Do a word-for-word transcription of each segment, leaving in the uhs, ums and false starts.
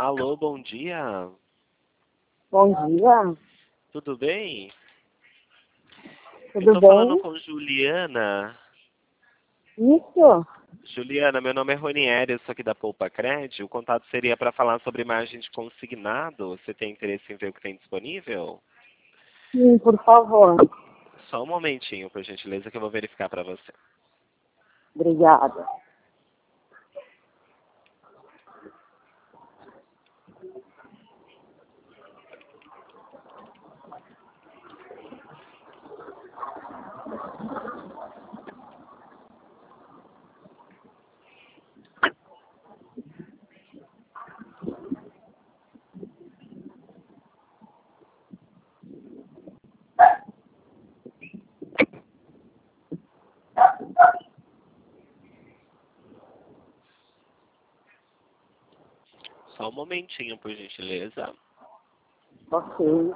Alô, bom dia. Bom dia. Tudo bem? Tudo Eu tô falando bem? com Juliana. Isso? Juliana, meu nome é Ronieri, eu sou aqui da Poupa Cred. O contato seria para falar sobre margem de consignado. Você tem interesse em ver o que tem disponível? Sim, por favor. Só um momentinho, por gentileza, que eu vou verificar para você. Obrigada. Só um momentinho, por gentileza. Ok.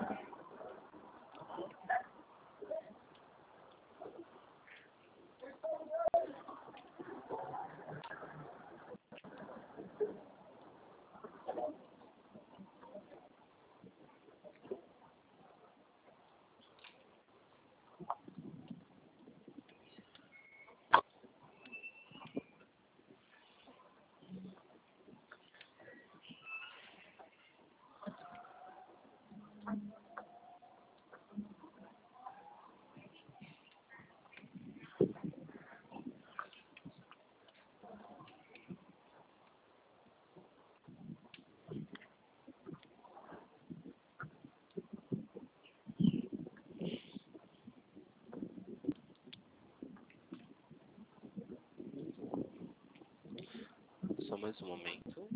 Só mais um momento.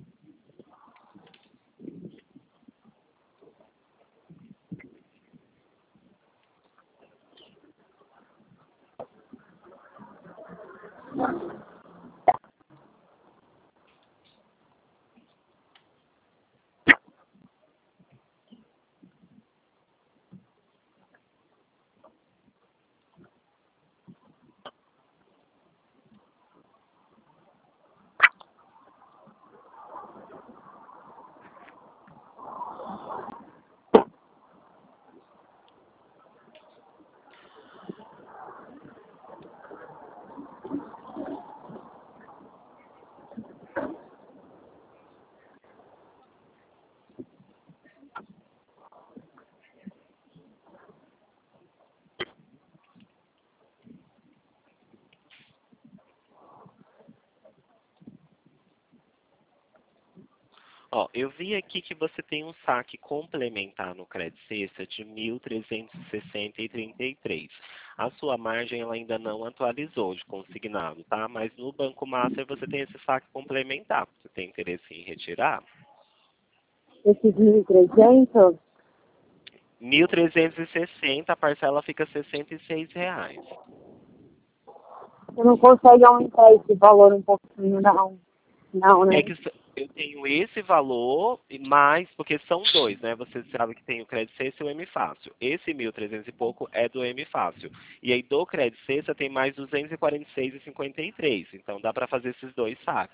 Ó, eu vi aqui que você tem um saque complementar no Credit Sexta de mil trezentos e sessenta e trinta e três. A sua margem ela ainda não atualizou de consignado, tá? Mas no Banco Master você tem esse saque complementar. Você tem interesse em retirar? Esses mil e trezentos? mil trezentos e sessenta, a parcela fica sessenta e seis reais. Você não consegue aumentar esse valor um pouquinho, não? Não, né? É que eu tenho esse valor e mais, porque são dois, né? Você sabe que tem o Credit Sexta e o M Fácil. Esse mil e trezentos e pouco é do M Fácil. E aí do Credit Sexta tem mais duzentos e quarenta e seis e cinquenta e três. Então dá para fazer esses dois saques.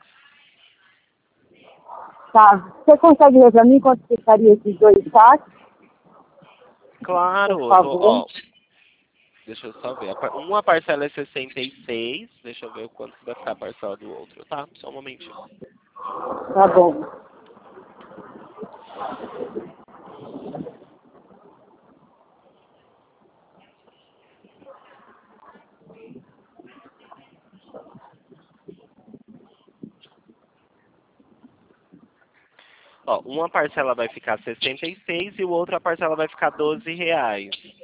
Tá. Você consegue ver pra mim quanto ficaria esses dois saques? Claro, Por eu vou, favor. ó, deixa eu só ver. A par- Uma parcela é sessenta e seis, deixa eu ver o quanto que vai ficar a parcela do outro, tá? Só um momentinho. Tá bom. Ó, uma parcela vai ficar sessenta e seis e o outra parcela vai ficar doze reais.